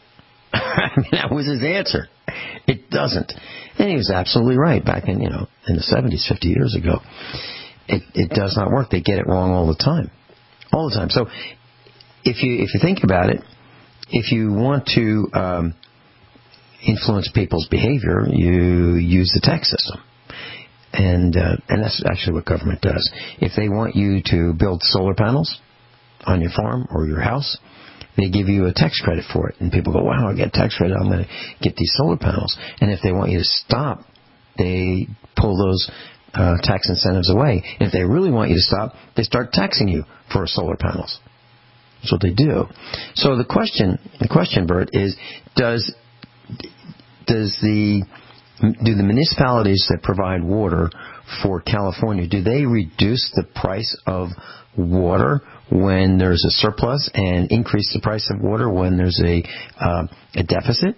I mean, that was his answer. It doesn't. And he was absolutely right back in, you know, in the seventies, fifty years ago. It, it does not work. They get it wrong all the time. All the time. So if you if you think about it, if you want to um, influence people's behavior, you use the tax system. And uh, and that's actually what government does. If they want you to build solar panels on your farm or your house, they give you a tax credit for it. And people go, wow, I get a tax credit, I'm going to get these solar panels. And if they want you to stop, they pull those uh, tax incentives away. And if they really want you to stop, they start taxing you for solar panels. That's what they do. So the question, the question, Bert, is does does the do the municipalities that provide water for California, do they reduce the price of water when there's a surplus and increase the price of water when there's a uh, a deficit?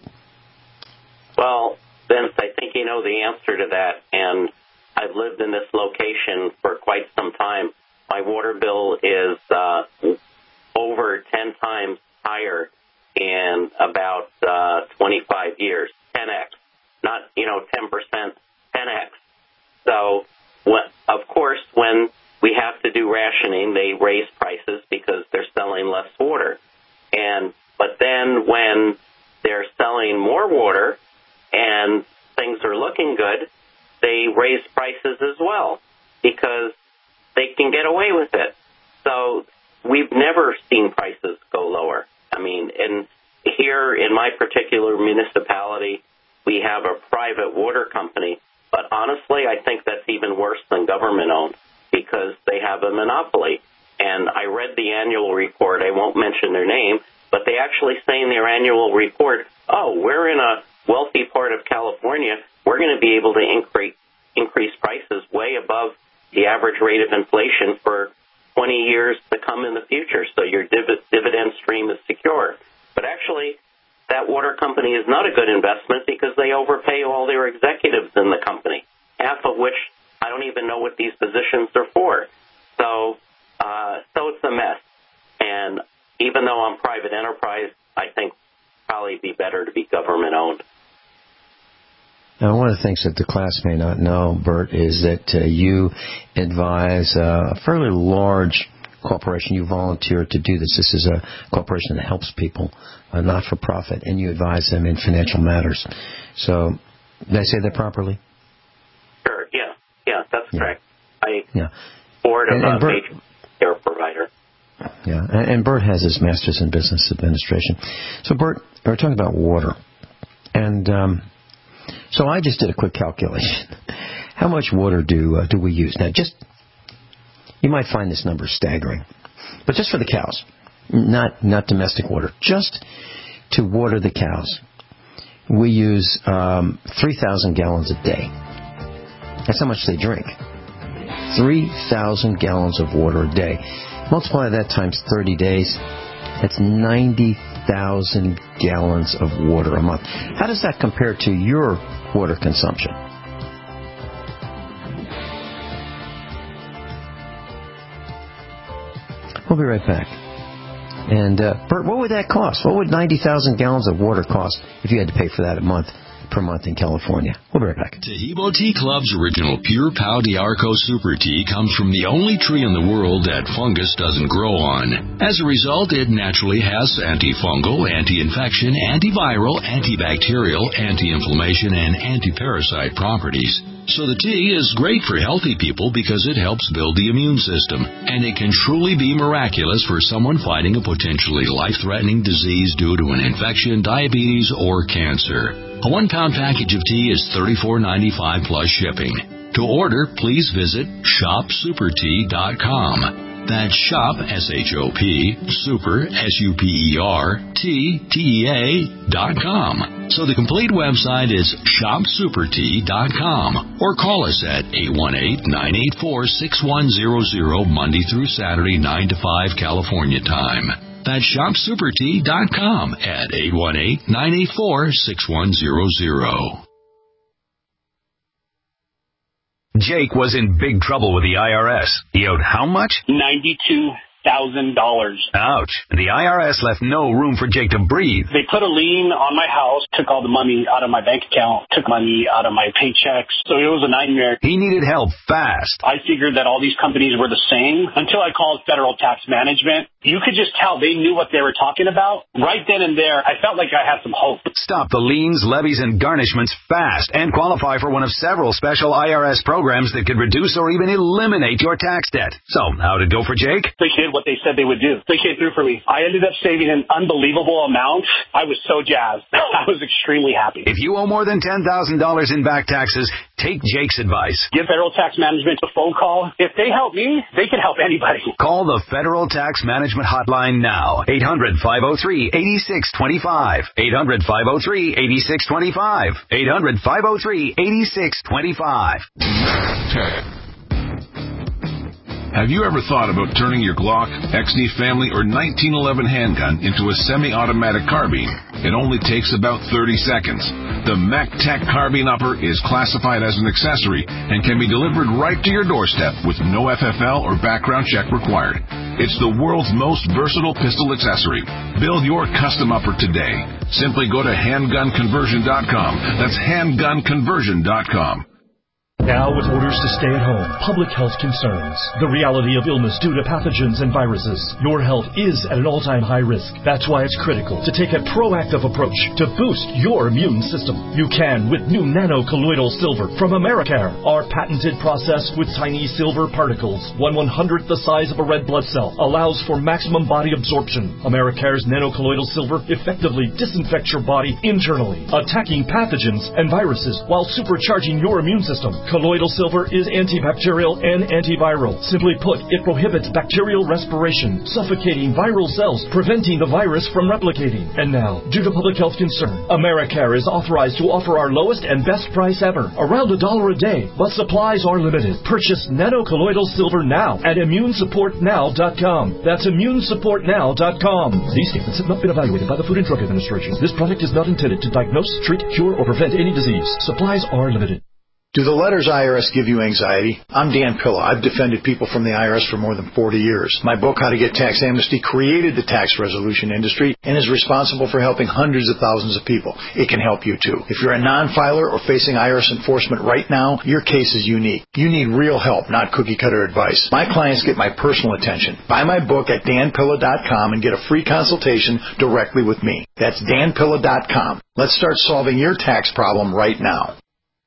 Well, Vince, I think you know the answer to that, and I've lived in this location for quite some time. My water bill is uh, over ten times higher in about uh, twenty-five years, ten x, not, you know, ten percent, ten x. So, when, of course, when we have to do rationing, they raise prices because they're selling less water. And but then when they're selling more water and things are looking good, they raise prices as well because they can get away with it. So we've never seen prices go lower. I mean, and here in my particular municipality, we have a private water company, but honestly, I think that's even worse than government-owned because they have a monopoly. And I read the annual report. I won't mention their name, but they actually say in their annual report, oh, we're in a wealthy part of California. We're going to be able to increase increase prices way above the average rate of inflation for twenty years to come in the future, so your div- dividend stream is secure. But actually, that water company is not a good investment because they overpay all their executives in the company, half of which I don't even know what these positions are for. So, uh, so it's a mess. And even though I'm private enterprise, I think probably be better to be government-owned. Now, one of the things that the class may not know, Bert, is that uh, you advise uh, a fairly large corporation. You volunteer to do this. This is a corporation that helps people, uh, not for profit, and you advise them in financial matters. So, did I say that properly? Sure, yeah. Yeah, that's yeah. correct. I yeah. board of and, and a Bert, major care provider. Yeah, and, and Bert has his master's in business administration. So, Bert, we're talking about water. And um, so I just did a quick calculation. How much water do uh, do we use? Now, just, you might find this number staggering, but just for the cows, not not domestic water, just to water the cows, we use um, three thousand gallons a day. That's how much they drink. three thousand gallons of water a day. Multiply that times thirty days, that's ninety thousand gallons of water a month. How does that compare to your water consumption? We'll be right back. And, uh, Bert, what would that cost? What would ninety thousand gallons of water cost if you had to pay for that a month? Per month in California. We'll be right back. Taheebo Tea Club's original Pure Pau d'Arco Super Tea comes from the only tree in the world that fungus doesn't grow on. As a result, it naturally has antifungal, anti-infection, antiviral, antibacterial, anti-inflammation, and anti-parasite properties. So the tea is great for healthy people because it helps build the immune system, and it can truly be miraculous for someone fighting a potentially life-threatening disease due to an infection, diabetes, or cancer. A one-pound package of tea is thirty-four ninety-five plus shipping. To order, please visit shop super tea dot com. That's shop, S H O P, super, S U P E R, T, T E A, dot com. So the complete website is shop super tea dot com. Or call us at eight one eight, nine eight four, six one zero zero Monday through Saturday, nine to five California time. That's shop super tea dot com at eight one eight, nine eight four, six one zero zero. Jake was in big trouble with the I R S. He owed how much? ninety-two thousand dollars. Ouch. And the I R S left no room for Jake to breathe. They put a lien on my house, took all the money out of my bank account, took money out of my paychecks. So it was a nightmare. He needed help fast. I figured that all these companies were the same until I called Federal Tax Management. You could just tell they knew what they were talking about. Right then and there, I felt like I had some hope. Stop the liens, levies, and garnishments fast and qualify for one of several special I R S programs that could reduce or even eliminate your tax debt. So, how'd it go for Jake? The kid what they said they would do. They came through for me. I ended up saving an unbelievable amount. I was so jazzed. I was extremely happy. If you owe more than ten thousand dollars in back taxes, take Jake's advice. Give Federal Tax Management a phone call. If they help me, they can help anybody. Call the Federal Tax Management Hotline now. eight hundred, five oh three, eight six two five. eight hundred, five oh three, eight six two five. eight hundred, five oh three, eight six two five. Have you ever thought about turning your Glock, X D Family, or nineteen eleven handgun into a semi-automatic carbine? It only takes about thirty seconds. The MacTac Carbine Upper is classified as an accessory and can be delivered right to your doorstep with no F F L or background check required. It's the world's most versatile pistol accessory. Build your custom upper today. Simply go to handgun conversion dot com. That's handgun conversion dot com. Now with orders to stay at home, public health concerns, the reality of illness due to pathogens and viruses, your health is at an all-time high risk. That's why it's critical to take a proactive approach to boost your immune system. You can with new nano-colloidal silver from Americare. Our patented process with tiny silver particles, one one-hundredth the size of a red blood cell, allows for maximum body absorption. Americare's nano-colloidal silver effectively disinfects your body internally, attacking pathogens and viruses while supercharging your immune system. Colloidal silver is antibacterial and antiviral. Simply put, it prohibits bacterial respiration, suffocating viral cells, preventing the virus from replicating. And now, due to public health concern, Americare is authorized to offer our lowest and best price ever, around a dollar a day, but supplies are limited. Purchase nano-colloidal silver now at immune support now dot com. That's immune support now dot com. These statements have not been evaluated by the Food and Drug Administration. This product is not intended to diagnose, treat, cure, or prevent any disease. Supplies are limited. Do the letters I R S give you anxiety? I'm Dan Pilla. I've defended people from the I R S for more than forty years. My book, How to Get Tax Amnesty, created the tax resolution industry and is responsible for helping hundreds of thousands of people. It can help you too. If you're a non-filer or facing I R S enforcement right now, your case is unique. You need real help, not cookie-cutter advice. My clients get my personal attention. Buy my book at dan pilla dot com and get a free consultation directly with me. That's dan pilla dot com. Let's start solving your tax problem right now.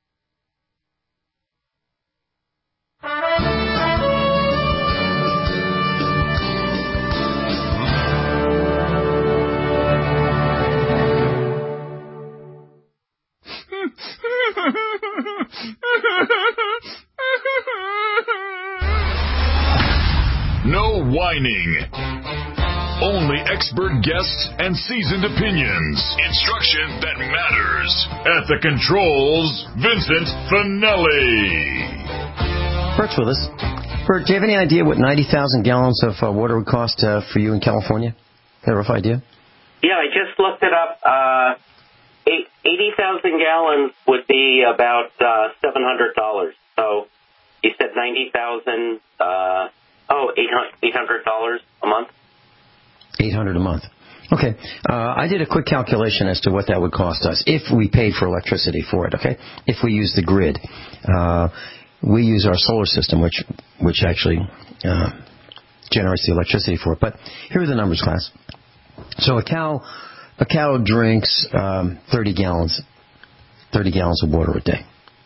No whining. Only expert guests and seasoned opinions. Instruction that matters. At the controls, Vincent Finelli. Bert's with us. Bert, do you have any idea what ninety thousand gallons of uh, water would cost uh, for you in California? Have a rough idea? Yeah, I just looked it up. Uh, eighty thousand gallons would be about uh, seven hundred dollars. So you said ninety thousand, uh, oh, eight hundred dollars a month? eight hundred dollars a month. Okay. Uh, I did a quick calculation as to what that would cost us if we paid for electricity for it, okay? If we use the grid. Uh, we use our solar system, which which actually uh, generates the electricity for it. But here are the numbers, class. So a cow a cow drinks um, thirty gallons thirty gallons of water a day.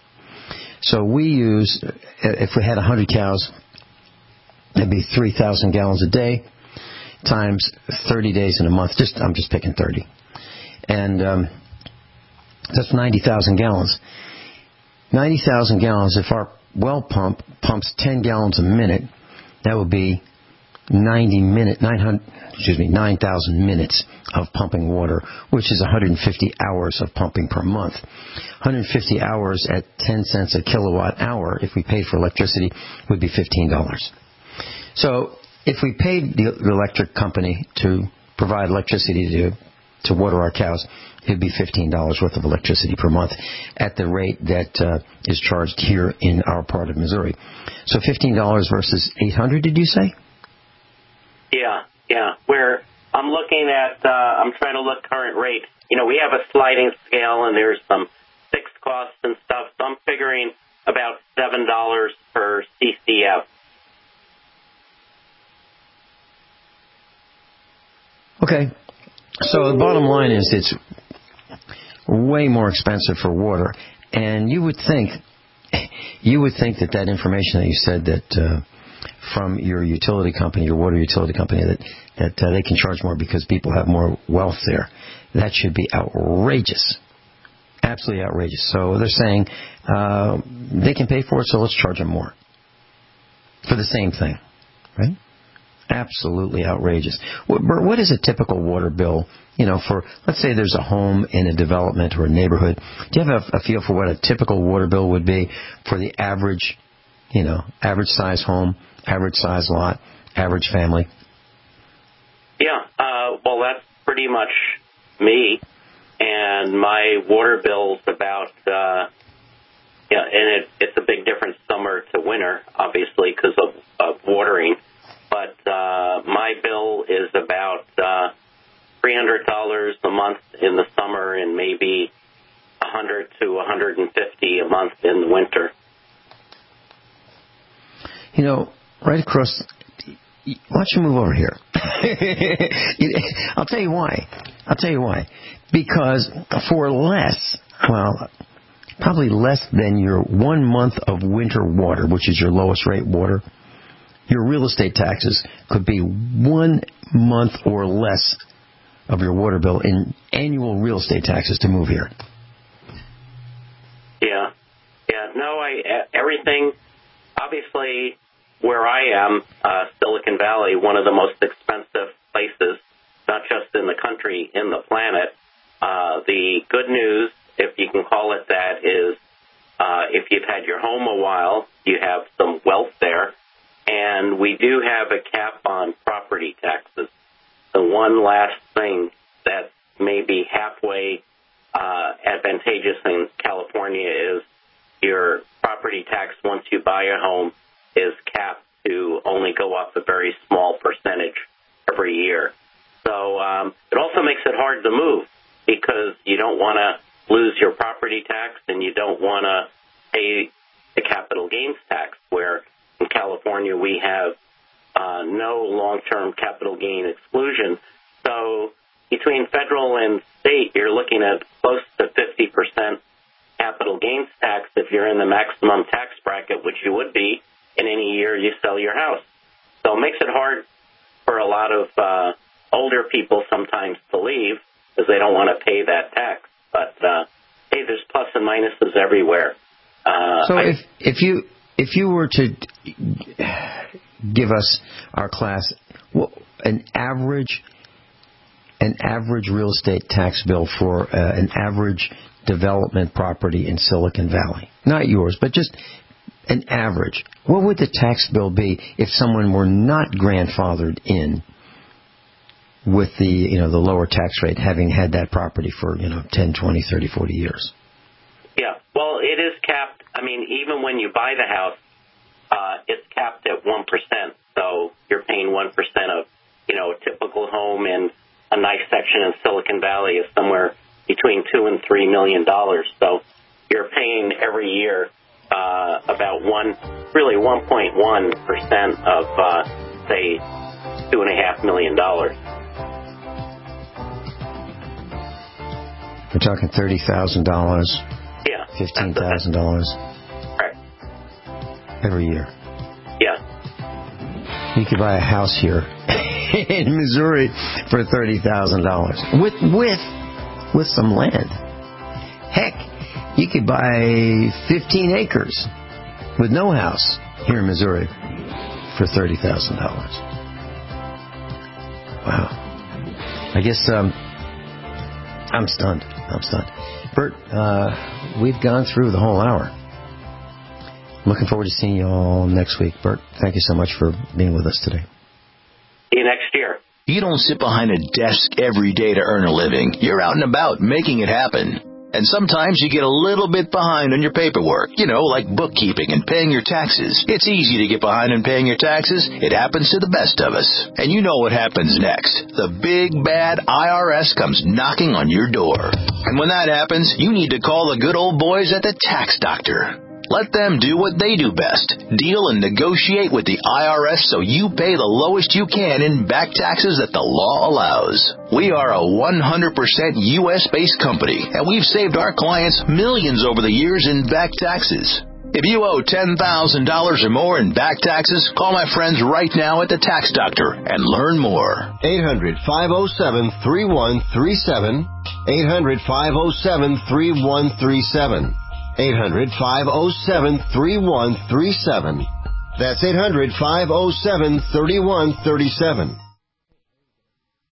So we use, if we had one hundred cows, that'd be three thousand gallons a day times thirty days in a month. Just I'm just picking thirty. And um, that's ninety thousand gallons. ninety thousand gallons, if our well pump pumps ten gallons a minute, that would be ninety minute, nine hundred, excuse me, nine thousand minutes of pumping water, which is one hundred fifty hours of pumping per month. one hundred fifty hours at ten cents a kilowatt hour, if we paid for electricity, would be fifteen dollars. So if we paid the electric company to provide electricity to to water our cows, it would be fifteen dollars worth of electricity per month at the rate that uh, is charged here in our part of Missouri. So fifteen dollars versus eight hundred dollars, did you say? Yeah, yeah. Where I'm looking at, uh, I'm trying to look current rate. You know, we have a sliding scale and there's some fixed costs and stuff, so I'm figuring about seven dollars per C C F. Okay. So the bottom line is it's way more expensive for water. And you would think, you would think that that information that you said that uh, from your utility company, your water utility company, that, that uh, they can charge more because people have more wealth there. That should be outrageous. Absolutely outrageous. So they're saying uh, they can pay for it, so let's charge them more for the same thing, right? Absolutely outrageous. What, what is a typical water bill, you know, for, let's say there's a home in a development or a neighborhood. Do you have a, a feel for what a typical water bill would be for the average, you know, average size home, average size lot, average family? Yeah, uh, well, that's pretty much me. And my water bill's about, uh, yeah, and it, it's a big difference summer to winter, obviously, because of, of watering. But uh, my bill is about uh, three hundred dollars a month in the summer and maybe one hundred to one hundred fifty dollars a month in the winter. You know, right across, why don't you move over here? I'll tell you why. I'll tell you why. Because for less, well, probably less than your one month of winter water, which is your lowest rate water, your real estate taxes could be one month or less of your water bill in annual real estate taxes to move here. Yeah. Yeah. No, I, everything, obviously, where I am, uh, Silicon Valley, one of the most expensive places, not just in the country, in the planet. Uh, the good news, if you can call it that, is uh, if you've had your home a while, you have some wealth there. And we do have a cap on property taxes. The one last thing that may be halfway uh, advantageous in California is your property tax once you buy a home is capped to only go up a very small percentage every year. So um, it also makes it hard to move because you don't want to lose your property tax and you don't want to pay the capital gains tax, where in California we have uh, no long-term capital gain exclusion. So between federal and state, you're looking at close to fifty percent capital gains tax if you're in the maximum tax bracket, which you would be in any year you sell your house. So it makes it hard for a lot of uh, older people sometimes to leave because they don't want to pay that tax. But, uh, hey, there's plus and minuses everywhere. Uh, so I, if if you if you were to give us our class an average an average real estate tax bill for uh, an average development property in Silicon Valley, not yours, but just an average, what would the tax bill be if someone were not grandfathered in with the, you know, the lower tax rate, having had that property for, you know, ten, twenty, thirty, forty years? Yeah, well, it is capped. I mean, even when you buy the house, uh, it's capped at one percent. So you're paying one percent of, you know, a typical home in a nice section in Silicon Valley is somewhere between two and three million dollars. So you're paying every year uh, about one, really one point one percent of, uh, say, two and a half million dollars. We're talking thirty thousand dollars. Yeah. Fifteen thousand dollars. Right. Every year. Yeah. You could buy a house here in Missouri for thirty thousand dollars with with with some land. Heck, you could buy fifteen acres with no house here in Missouri for thirty thousand dollars. Wow. I guess um, I'm stunned. I'm stunned. Bert, uh, we've gone through the whole hour. Looking forward to seeing you all next week. Bert, thank you so much for being with us today. See you next year. You don't sit behind a desk every day to earn a living. You're out and about making it happen. And sometimes you get a little bit behind on your paperwork, you know, like bookkeeping and paying your taxes. It's easy to get behind on paying your taxes. It happens to the best of us. And you know what happens next. The big, bad I R S comes knocking on your door. And when that happens, you need to call the good old boys at the Tax Doctor. Let them do what they do best. Deal and negotiate with the I R S so you pay the lowest you can in back taxes that the law allows. We are a one hundred percent U S based company, and we've saved our clients millions over the years in back taxes. If you owe ten thousand dollars or more in back taxes, call my friends right now at the Tax Doctor and learn more. eight hundred, five oh seven, three one three seven. eight hundred, five oh seven, three one three seven. eight hundred, five oh seven, three one three seven. That's eight hundred, five oh seven, three one three seven.